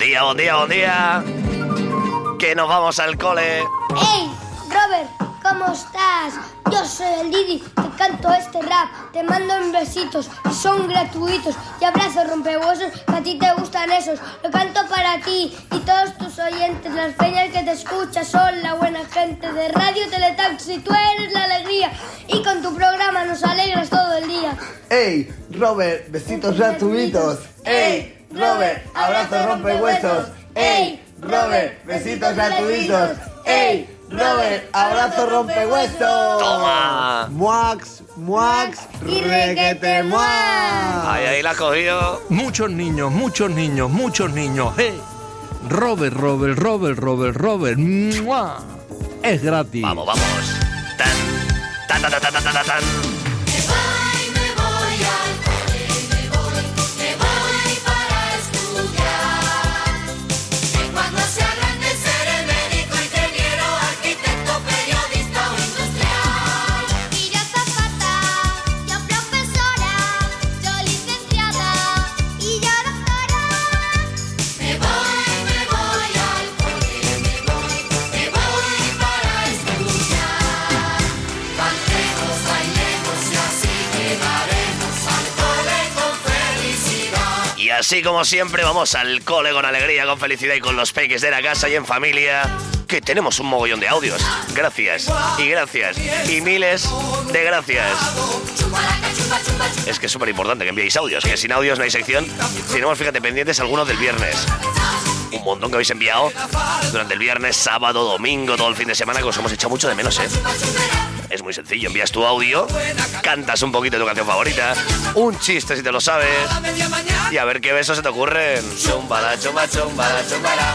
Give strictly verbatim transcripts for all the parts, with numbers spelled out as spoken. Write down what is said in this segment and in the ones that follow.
día, buen día, buen día. Que nos vamos al cole. ¡Hey, Robert! ¿Cómo estás? Yo soy el Didi, te canto este rap, te mando en besitos y son gratuitos y abrazos rompehuesos, que a ti te gustan esos. Lo canto para ti y todos tus oyentes, las peñas que te escuchas son la buena gente de Radio Teletaxi, tú eres la alegría y con tu programa nos alegras todo el día. ¡Ey, Robert, besitos gratuitos! ¡Ey, Robert, abrazos rompehuesos! ¡Ey, Robert, besitos gratuitos! ¡Ey, Robert, abrazo rompehuesos! ¡Toma! ¡Muax, muax, requete muax! Ahí, ahí la has cogido. Muchos niños, muchos niños, muchos niños. ¡Hey! Robert, Robert, Robert, Robert, Robert. ¡Mua! Es gratis. Vamos, vamos. Tan, tan, tan, tan, tan, tan, tan, tan. Así como siempre vamos al cole con alegría, con felicidad y con los peques de la casa y en familia, que tenemos un mogollón de audios. Gracias y gracias y miles de gracias. Es que es súper importante que enviéis audios, que sin audios no hay sección. Tenemos, fíjate, pendientes algunos del viernes. Un montón que habéis enviado durante el viernes, sábado, domingo, todo el fin de semana, que os hemos echado mucho de menos, ¿eh? Es muy sencillo, envías tu audio, cantas un poquito de tu canción favorita, un chiste si te lo sabes, y a ver qué besos se te ocurren. Chumbala, chumba, chumbala, chumbala.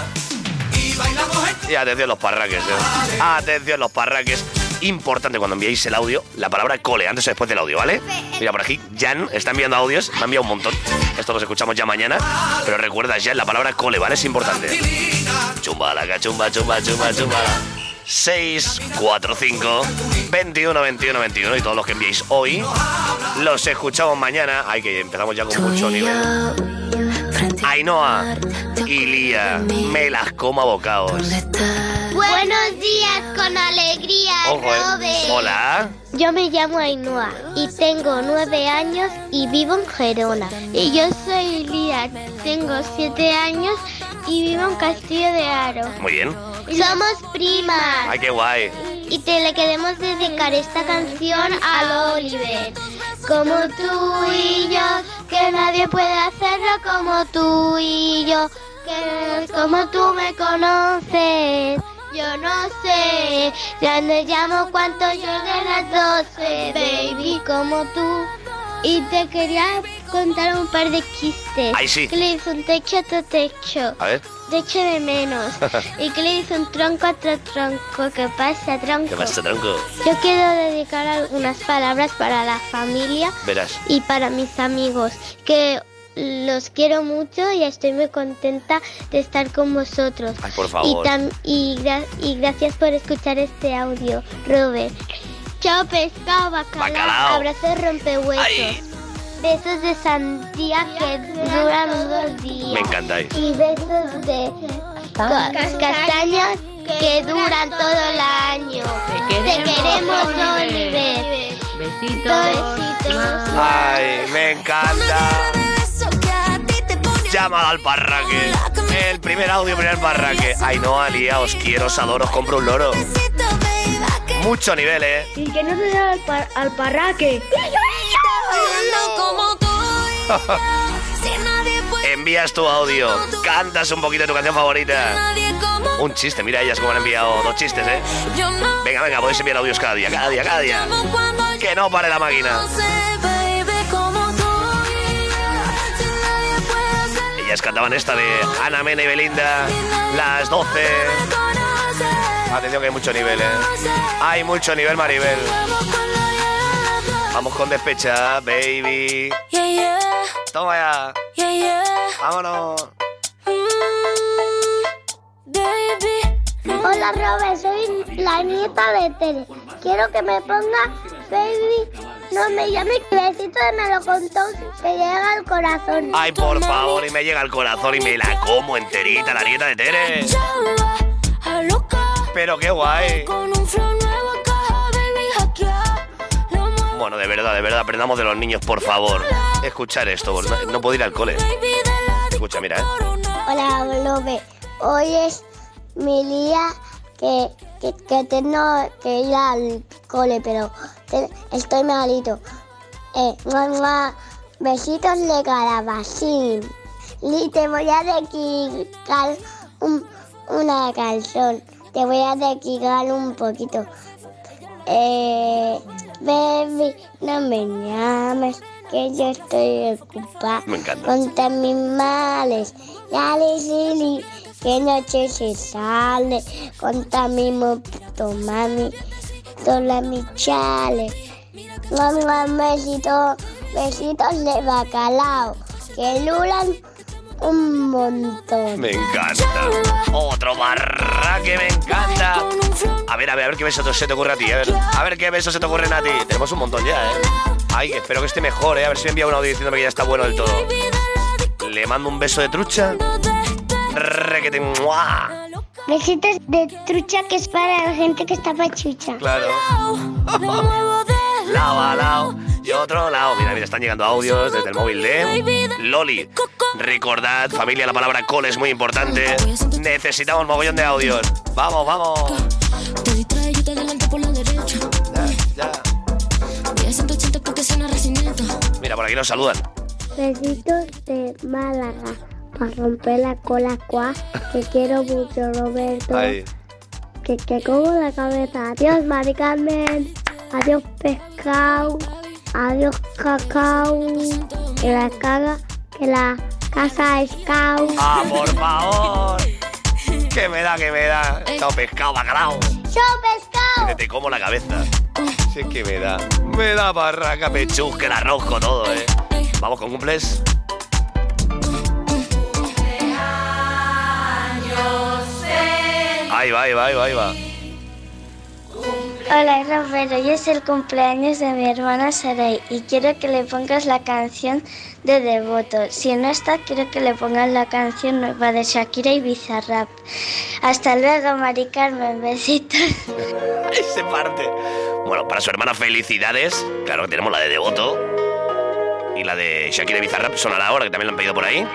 Y atención los parraques, ¿eh? Atención los parraques. Importante cuando enviéis el audio, la palabra cole, antes o después del audio, ¿vale? Mira, por aquí, Jan está enviando audios, me ha enviado un montón. Esto los escuchamos ya mañana, pero recuerda, Jan, la palabra cole, ¿vale? Es importante. Chumbala, cachumba, chumba, chumba, chumbala. seis cuatro cinco veintiuno veintiuno veintiuno y todos los que enviéis hoy los escuchamos mañana. Ay, que empezamos ya con mucho nivel. Ainhoa y Lía, me las como a bocaos. Buenos días con alegría, Ojo, eh. Robert. Hola. Yo me llamo Ainhoa y tengo nueve años y vivo en Gerona. Y yo soy Lía, tengo siete años y vivo en Castillo de Haro. Muy bien. Somos primas. Ay, qué guay. Y te le queremos dedicar esta canción al Oliver. Como tú y yo, que nadie puede hacerlo como tú y yo, que como tú me conoces. Yo no sé, ya me llamo cuánto yo de las doce, baby, como tú. Y te quería contar un par de chistes. Ay, sí. Que le hizo un techo a otro techo. A ver. Techo de menos. Y que le hizo un tronco a otro tronco. ¿Qué pasa, tronco? ¿Qué pasa, tronco? Yo quiero dedicar algunas palabras para la familia. Verás. Y para mis amigos, que los quiero mucho y estoy muy contenta de estar con vosotros. Ay, por favor. Y, tam- y, gra- y gracias por escuchar este audio, Robert. Chao, pescado, bacalao. Bacalao. Abrazos rompehuesos. Ay. Besos de sandía que duran dos días. Me encantáis. Y besos de ca- castañas que duran todo el año. Te queremos, Oliver. Besitos. Besitos. Ay, me encanta. Llámala al parraque. El primer audio, primer parraque. Ainhoa, Lía, os quiero, os adoro, os compro un loro. Mucho nivel, ¿eh? ¿Y que no se da al, par- al parraque? Envías tu audio, cantas un poquito de tu canción favorita. Un chiste, mira ellas como han enviado dos chistes, ¿eh? Venga, venga, podéis enviar audios cada día, cada día, cada día. Que no pare la máquina. Ellas cantaban esta de Ana Mena y Belinda, las doce. Atención que hay mucho nivel, ¿eh? Hay mucho nivel, Maribel. Vamos con Despecha, baby. Toma ya. Vámonos. Hola, Robert, soy la nieta de Tere. Quiero que me ponga Baby No me llames, que besito me lo contó, que llega al corazón. Ay, por favor, y me llega al corazón y me la como enterita, la nieta de Tere. Pero qué guay. Bueno, de verdad, de verdad, aprendamos de los niños, por favor. Escuchar esto, no, no puedo ir al cole. Escucha, mira, ¿eh? Hola, Lobe. Hoy es mi día que, que, que tengo que ir al cole, pero te, estoy malito. Eh, mua, mua, besitos de calabacín. Y te voy a dedicar un, una canción. Te voy a dedicar un poquito. Eh, baby, no me llames, que yo estoy ocupada. Me encanta. Con mis males, dale, silly, que noche se sale. Con mi moto, mami, toda mi chale. Un besito, besitos de bacalao, que lulan un montón. Me encanta. Otro barra que me encanta. A ver, a ver, a ver qué beso se te ocurre a ti. A ver, a ver qué beso se te ocurren a ti. Tenemos un montón ya, ¿eh? Ay, espero que esté mejor, ¿eh? A ver si me envía un audio diciéndome que ya está bueno del todo. Le mando un beso de trucha. Requete, ¡mua! Besitos de trucha, que es para la gente que está pachucha. Claro. Lado a lado y otro lado. Mira, mira, están llegando audios desde el móvil de Loli. Recordad, familia, la palabra cole es muy importante. Necesitamos mogollón de audios. Vamos, vamos. Te distrae, yo te adelanto por la derecha. Ya, ya. diez ciento ochenta porque suena recinito. Mira, por aquí nos saludan. Besitos de Málaga, para romper la cola, cuá, que quiero mucho, Roberto. Ahí. Que, que como la cabeza. Adiós, Mari Carmen. Adiós, pescado. Adiós, cacao. Que la caga, que la casa es cao. Ah, por favor. Que me da, que me da. Chao, pescado, bacalao. ¡Chao, pescado! Que te como la cabeza. Sí, que me da. Me da barraca, pechusca, el arroz con todo, ¿eh? Vamos con cumples. Ahí va, ahí va, ahí va, ahí va. Hola, Roberto. Hoy es el cumpleaños de mi hermana Saray y quiero que le pongas la canción de Devoto. Si no está, quiero que le pongas la canción nueva de Shakira y Bizarrap. Hasta luego, Mari Carmen. Besitos. Ese parte. Bueno, para su hermana, felicidades. Claro que tenemos la de Devoto. Y la de Shakira y Bizarrap sonará ahora, que también la han pedido por ahí.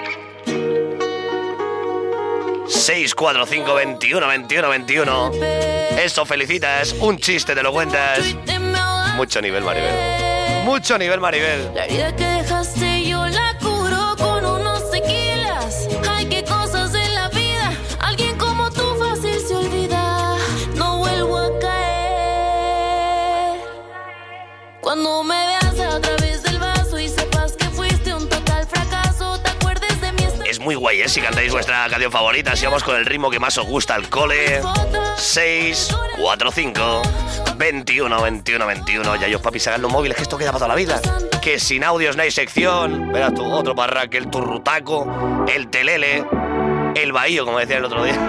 seis cuatro cinco veintiuno veintiuno veintiuno. Eso felicitas, un chiste te lo cuentas. Mucho nivel, Maribel. Mucho nivel, Maribel. La herida que dejaste yo la curo con unos tequilas. Ay, qué cosas en la vida. Alguien como tú fácil se olvida. No vuelvo a caer. Cuando me veas a través del vaso y sepas que fuiste un total fracaso, te acuerdes de mi estado. Es muy guay, ¿eh? Si cantáis vuestra canción favorita, si vamos con el ritmo que más os gusta al cole. seis cuatro cinco veintiuno veintiuno veintiuno. Ya, ellos, papis, hagan los móviles, que esto queda para toda la vida. Que sin audios no hay sección. Verás tú, otro parraque, el turrutaco, el telele, el bahío, como decía el otro día.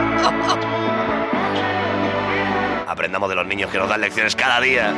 Aprendamos de los niños que nos dan lecciones cada día.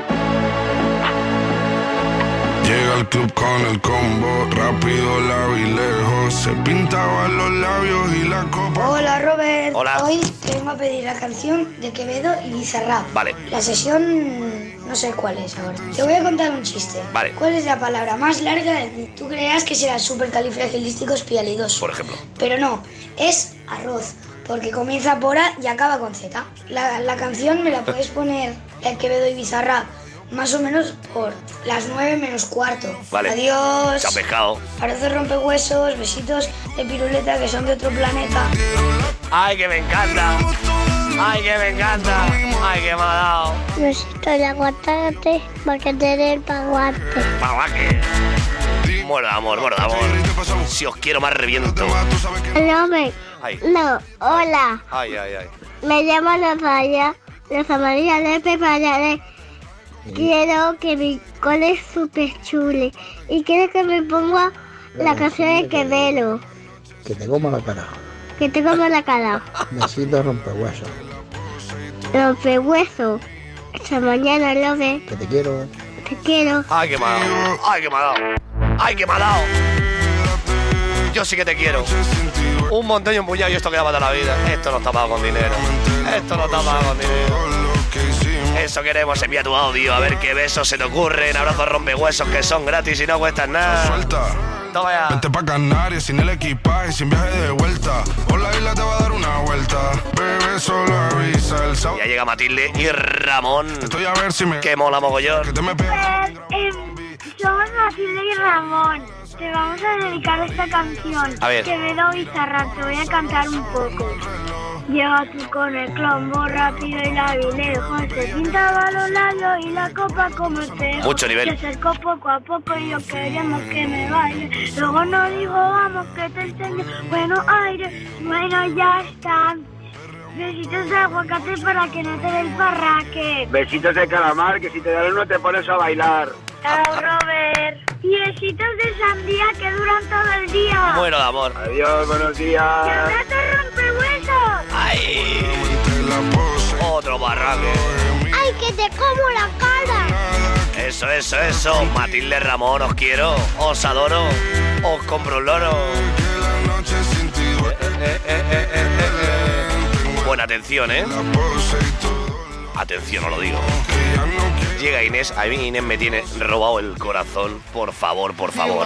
Llega al club con el combo, rápido, largo y lejos. Se pintaban los labios y la copa. Hola, Robert. Hola. Hoy te vengo a pedir la canción de Quevedo y Bizarrap. Vale. La sesión no sé cuál es ahora. Te voy a contar un chiste. Vale. ¿Cuál es la palabra más larga? Tú creas que será supercalifragilísticoespialidoso. Por ejemplo. Pero no, es arroz. Porque comienza por A y acaba con Z. La, la canción me la puedes poner de Quevedo y Bizarrap más o menos por las nueve menos cuarto. Vale. Adiós. Chao, pescado. Parece rompehuesos, besitos de piruleta que son de otro planeta. Ay, que me encanta. Ay, que me encanta. Ay, que me ha dado. Besito de aguacate, porque tener el paguate. Paguaque. Muerda, amor, muerda, amor. Si os quiero más reviento. No, me... Ay. no, hola. Ay, ay, ay. Me llamo Natalia, Rosa María Lepe Payares. Quiero que mi cole es súper chule y quiero que me ponga la canción de Quevedo. Que te como la cara. Que te como la cara. Besito rompehuesos. Rompehueso. Hasta mañana, Lobe. Que te quiero. Te quiero. Ay, que me ha dado. Ay, que me ha dado. Ay, que me ha dado. Yo sí que te quiero. Un montón y un puñado y esto queda para la vida. Esto no está pago con dinero. Esto no está pago con dinero. Eso queremos, envía tu audio a ver qué besos se te ocurren. Abrazos rompehuesos que son gratis y no cuestan nada. Suelta. Toma ya. Vete pa' Canarias sin el equipaje, sin viaje de vuelta. Por la isla te va a dar una vuelta. Bebé, solo avisa el sábado. Ya llega Matilde y Ramón. Estoy a ver si me... Que mola mogollón. Que te me pega. Eh, somos Matilde y Ramón. Te vamos a dedicar esta canción. A ver. Que me da bizarra, te voy a cantar un poco. Llega tú con el clombo rápido y la vi lejos. Se pintaba los labios y la copa como espejo. Mucho nivel. Se acercó poco a poco y yo queríamos que me baile. Luego nos dijo, vamos que te enseño buenos aires. Bueno, ya están. Besitos de aguacate para que no te dé el parraque. Besitos de calamar, que si te dan uno te pones a bailar. Chao, Robert. Y besitos de sandía que duran todo el día. Muero de amor. Adiós, buenos ¡Y días. abrazo rompehuesos! ¡Ay! Otro barraque. ¡Ay, que te como la cara! Eso, eso, eso. Matilde, Ramón, os quiero. Os adoro. Os compro un loro. Eh, eh, eh, eh, eh, eh. Buena atención, ¿eh? Atención, os lo digo. Llega Inés. A mí Inés me tiene robado el corazón. Por favor, por favor.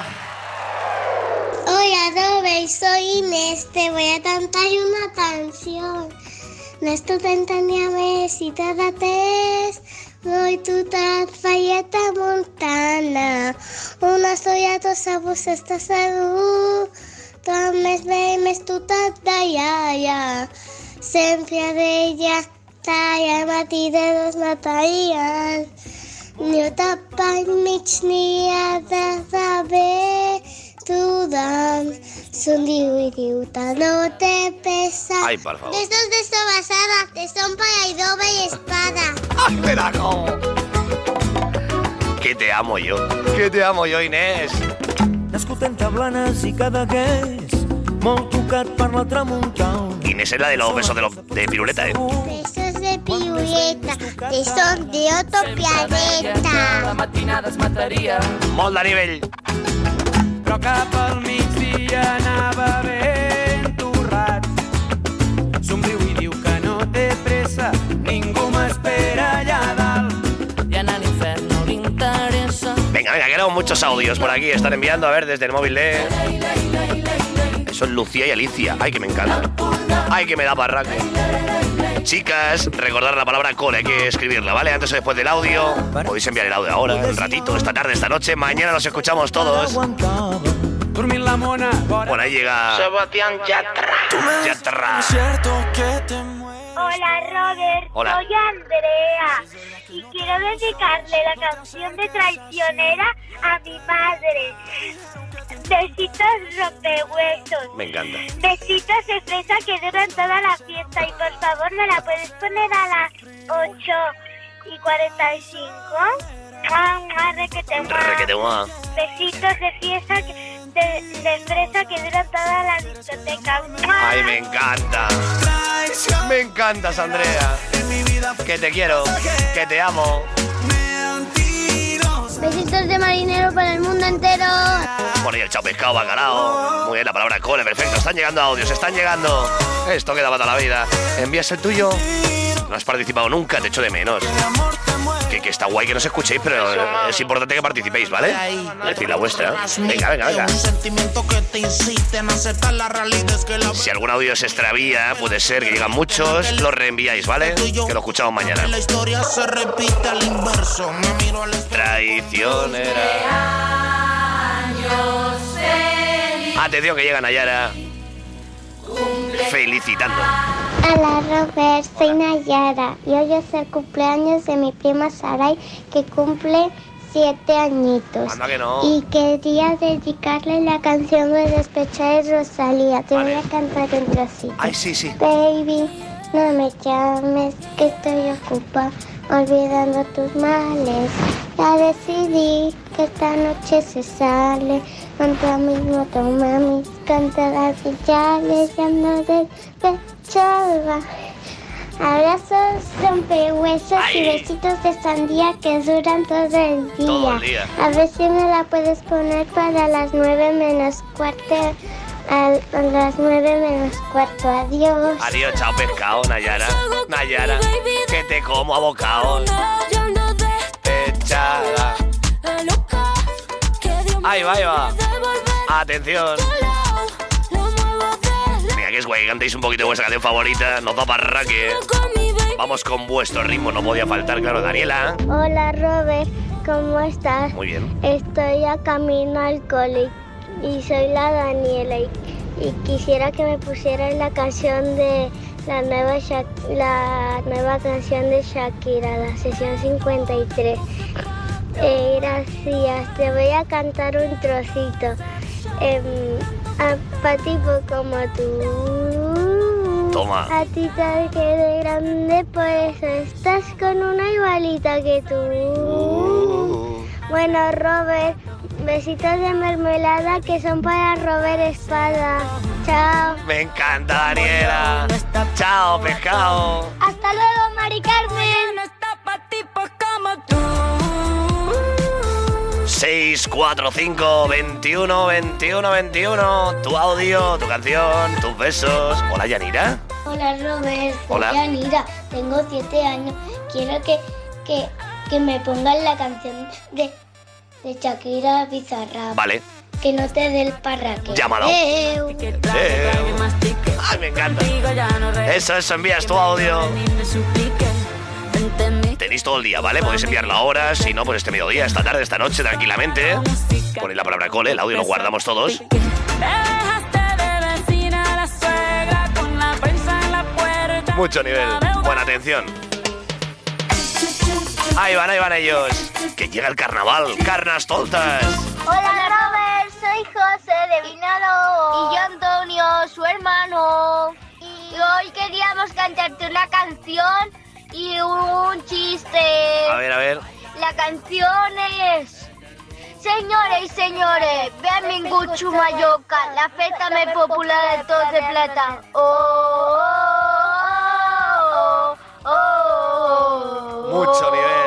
Hola, Robert, soy Inés. Te voy a cantar una canción. Nestor t'entenia més si te dates. Noi tu t'has fallat a Montana. Una soia tossa vos està segur. Tot més bé, més tu t'has d'allà. Sempre d'ella talla matí de dos natalles. Ni ho tapa mig ni ha de saber. Tu dan, son diu y diuta, no te pesa. Ay, por favor. De estos de sobasada, de son para y doble y espada. ¡Ay, carajo! Que te amo yo. Que te amo yo, Inés. Nascut entre Blanes i Cadaqués, molt tocat per la tramuntana. Inés es la de los besos de, los, de piruleta, ¿eh? Besos de piruleta, que son de otro planeta. La matinada es mataria, Molt de nivell. però cap al migdia anava ben torrat. Somriu i diu que no té pressa, ningú m'espera allà dalt. I anar a l'infern no li interessa. Venga, venga, queremos muchos audios por aquí. Están enviando, a ver, desde el móvil de... Eso es Lucía y Alicia. Ay, que me encanta. Ay, que me da barraque. Chicas, recordar la palabra cole, hay que escribirla, ¿vale? Antes o después del audio. Podéis enviar el audio ahora, un ratito, esta tarde, esta noche. Mañana nos escuchamos todos. Dormir la mona. Bueno, ahí llega... Sebastián Yatra. Yatra. Hola, Robert. Hola. Soy Andrea. Y quiero dedicarle la canción de Traicionera a mi madre. Besitos rompehuesos. Me encanta. Besitos de fresa que duran toda la fiesta. Y por favor, ¿me la puedes poner a las ocho y cuarenta y cinco? Ah, requete, Requete, guau. Besitos de fiesta que, de, de fresa que duran toda la discoteca. Ay, me encanta. Me encantas, Andrea. Que te quiero, que te amo. Besitos de marinero para el mundo entero. Por ahí el chao pescado, bacalao. Muy bien, la palabra cole, perfecto. Están llegando audios, están llegando. Esto queda para toda la vida. ¿Envías el tuyo? No has participado nunca, te echo de menos. Que, que está guay que nos escuchéis, pero es importante que participéis, ¿vale? Decid la vuestra. Venga, venga, venga. Si algún audio se extravía, puede ser que llegan muchos, los reenviáis, ¿vale? Que lo escuchamos mañana. Traicionera. Atención que llega Nayara. Felicitando. Hola, Robert, soy Nayara y hoy es el cumpleaños de mi prima Saray, que cumple siete añitos. Anda que no. Y quería dedicarle la canción de Despechar de Rosalía. Te Vale. voy a cantar un trocito. Ay, sí, sí. Baby, no me llames, que estoy ocupada olvidando tus males. Ya decidí que esta noche se sale con tu amigo, tu mami, con todas sus llaves, ya no despechaba. Abrazos, rompehuesos Ay. y besitos de sandía que duran todo el día. Todo el día. A ver si me la puedes poner para las nueve menos cuarto. A las nueve menos cuarto. Adiós. Adiós, chao pescado, Nayara. Nayara, que te como a bocado. Echada. Ahí va, ahí va. Atención. Venga, que es guay, cantéis un poquito de vuestra canción favorita. Nos da parraque. Vamos con vuestro ritmo, no podía faltar, claro. Daniela. Hola Robert, ¿cómo estás? Muy bien. Estoy a camino al cole y soy la Daniela y, y quisiera que me pusieran la canción de la nueva Sha- la nueva canción de Shakira, la sesión cincuenta y tres. Eh, gracias, te voy a cantar un trocito. Eh, a tipo como tú. Toma. A ti te quedé grande, por eso estás con una igualita que tú. Uh. Bueno, Robert, besitos de mermelada que son para Robert Espada. Chao. Me encanta, Daniela. Chao, pescado. Hasta luego, Mari Carmen. seis cuatro cinco, veintiuno, veintiuno, veintiuno. Tu audio, tu canción, tus besos. Hola, Yanira. Hola, Robert. Soy Hola. Yanira, tengo siete años. Quiero que, que, que me pongan la canción de, de Shakira Bizarrap. Vale. Que no te dé el parraque. Llámalo. Eu. Eh. Ay, me encanta. Eso, eso, envías tu audio. Tenéis todo el día, ¿vale? Podéis enviarlo ahora, si no, pues este mediodía, esta tarde, esta noche, tranquilamente. Ponéis la palabra cole, el audio lo guardamos todos. Mucho nivel. Buena atención. Ahí van, ahí van ellos. Que llega el carnaval, carnas toltas. Hola, Robert. Soy José de Vinado. Y yo, Antonio, su hermano. Y hoy queríamos cantarte una canción y un chiste. A ver, a ver. La canción es: señores y señores, vean mi Guchu Mayoca, la festa más popular de todos de plata. Oh, oh, oh, oh. Mucho nivel.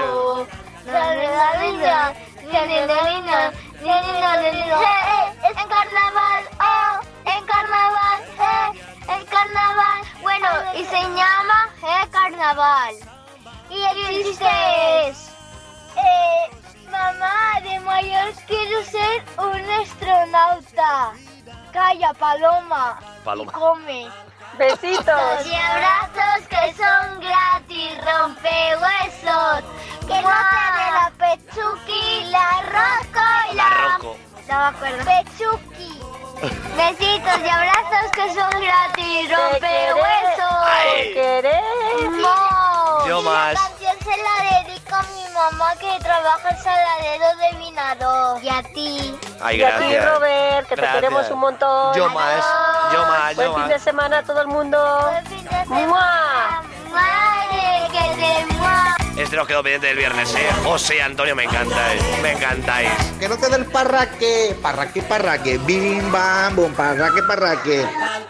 En carnaval, oh, en carnaval, eh, en carnaval. Bueno, y se llama eh, carnaval. Y el chiste es: eh, mamá, de mayor quiero ser un astronauta. Calla, paloma. Paloma. Come. Besitos. Y abrazos que son gratis, rompehuesos. Que no te dé la pechuqui, la rosco y la... La rosco. No me acuerdo. Pechuqui. Besitos y abrazos que son gratis, rompehuesos. Ay. No. Yo Y más. La canción se la dedico a mi mamá que trabaja en Saladero de Vinador. Y a ti. Ay, Y a ti, gracias. Robert, que Gracias. te queremos un montón. Yo más, yo más, Buen yo fin más. de semana a todo el mundo. Buen fin de semana. ¡Mua! Madre, que te mua. Este nos quedó pendiente del viernes, ¿eh? José y Antonio, me encantáis, me encantáis. Que no te dé el parraque, parraque, parraque, bim, bam, bum, parraque, parraque.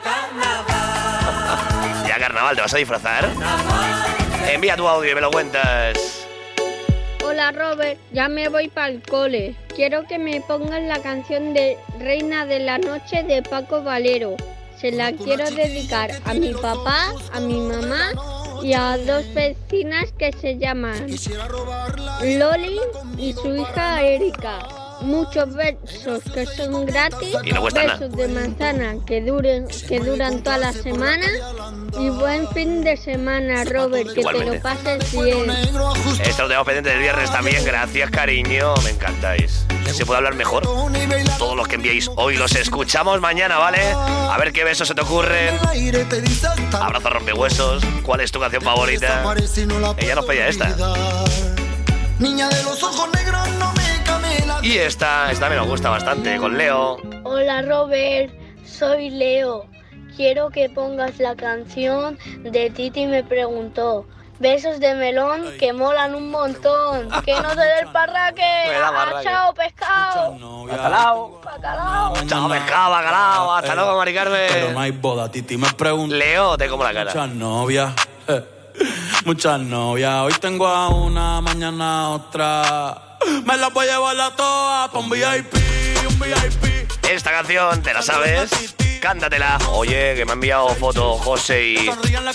Ya carnaval, ¿te vas a disfrazar? Envía tu audio y me lo cuentas. Hola Robert, ya me voy para el cole. Quiero que me pongan la canción de Reina de la Noche de Paco Valero. Se la quiero dedicar a mi papá, a mi mamá y a dos vecinas que se llaman Loli y su hija Erika. Muchos besos que son gratis, Y no cuesta besos de manzana que duren, que duran toda la semana y buen fin de semana, Robert, que Igualmente. te lo pases bien. Esto lo tenemos pendiente del viernes también, gracias cariño, me encantáis. ¿Se puede hablar mejor? Todos los que enviéis hoy los escuchamos mañana, ¿vale? A ver qué besos se te ocurren. Abrazo rompehuesos. ¿Cuál es tu canción favorita? Ella nos pedía esta. Niña de los ojos negros, no me cambie la... Y esta, esta me nos gusta bastante, con Leo. Hola Robert, soy Leo. Quiero que pongas la canción de Titi me preguntó. Besos de melón que molan un montón. Que no te dé el parraque. Me da Ah, parraque. chao, pescado. Bacalao. Bacalao. Chao, pescado, bacalao. Hasta luego, Mari Carmen. Pero no hay boda, Titi me pregunta. Leo, te como la cara. Muchas novias. eh. Muchas novias, hoy tengo a una, mañana a otra. Me las voy a llevar a todas pa' un V I P, un V I P. Esta canción, ¿te la sabes? Cántatela. Oye, que me ha enviado foto José y...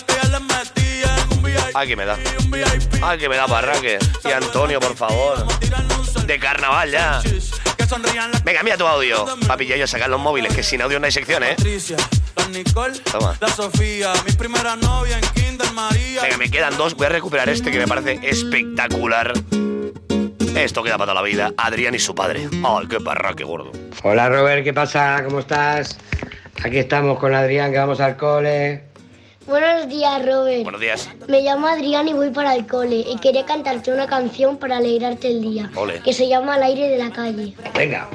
Ay, que me da. Ay, que me da Parraque. Y Antonio, por favor. De carnaval ya. Venga, mira tu audio. Papi y ellos sacan los móviles, que sin audio no hay sección, ¿eh? Toma. Venga, me quedan dos. Voy a recuperar este que me parece espectacular. Esto queda para toda la vida. Adrián y su padre. Ay, qué Parraque gordo. Hola, Robert, ¿qué pasa? ¿Cómo estás? Aquí estamos con Adrián, que vamos al cole. Buenos días, Robert. Buenos días. Me llamo Adrián y voy para el cole. Y quería cantarte una canción para alegrarte el día. Ole. Que se llama Al aire de la calle. Venga.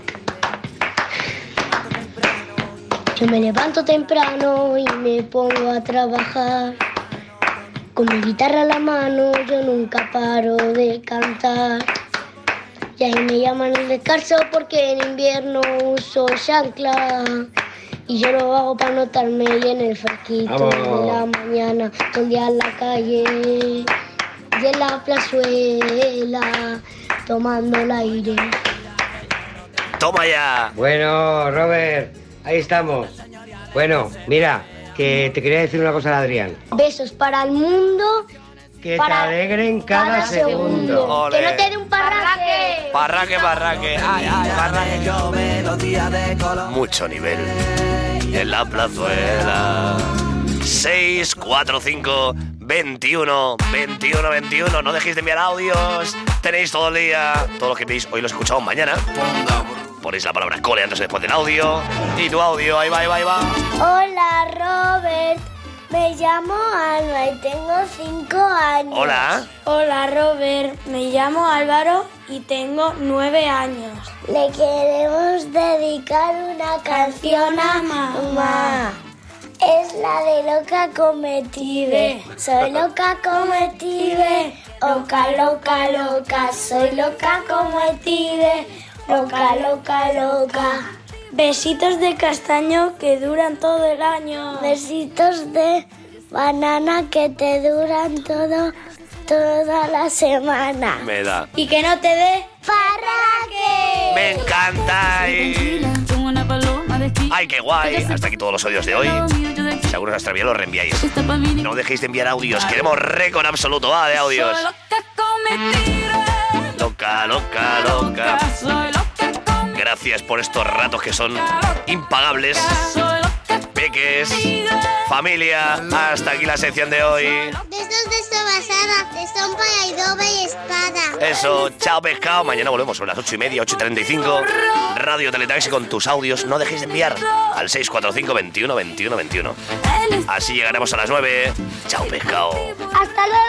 Yo me levanto temprano y me pongo a trabajar. Con mi guitarra en la mano yo nunca paro de cantar. Y ahí me llaman el descalzo porque en invierno uso chancla. Y yo lo hago para notarme y en el fresquito Vamos. de la mañana, todo el día en la calle y en la plazuela, tomando el aire. Toma ya. Bueno, Robert, ahí estamos. Bueno, mira, que te quería decir una cosa de Adrián. Besos para el mundo. Que para te alegren cada, cada segundo. segundo. Que no te dé un parraque. Parraque, parraque. Ay, ay, parraque. Mucho nivel. En la plazuela. seis cuatro cinco veintiuno veintiuno veintiuno. No dejéis de enviar audios. Tenéis todo el día. Todos los que veis hoy los escuchamos mañana. Ponéis la palabra cole antes o después del audio. Y tu audio, ahí va, ahí va, ahí va. Hola, Robert. Me llamo Alba y tengo cinco años. Hola. Hola, Robert. Me llamo Álvaro y tengo nueve años. Le queremos dedicar una canción a mamá. Es la de Loca Cometive. Soy loca cometive. Loca, loca, loca. Soy loca cometive. Loca, loca, loca. Besitos de castaño que duran todo el año. Besitos de banana que te duran todo, toda la semana. Me da. Y que no te dé parraque. Me encanta. Ay, ay, qué guay. Hasta aquí todos los audios de hoy. Si alguno se extravía, los reenviáis. No dejéis de enviar audios. Queremos récord absoluto, va, de audios. Loca, loca, loca. Gracias por estos ratos que son impagables. Peques, familia, hasta aquí la sección de hoy. De estos de sobasada, de sompa y doble y espada. Eso, chao pescado. Mañana volvemos sobre las ocho y media, ocho y treinta y cinco. Radio Teletaxi con tus audios. No dejéis de enviar al seis cuatro cinco veintiuno veintiuno veintiuno. Así llegaremos a las nueve. Chao pescado. Hasta luego.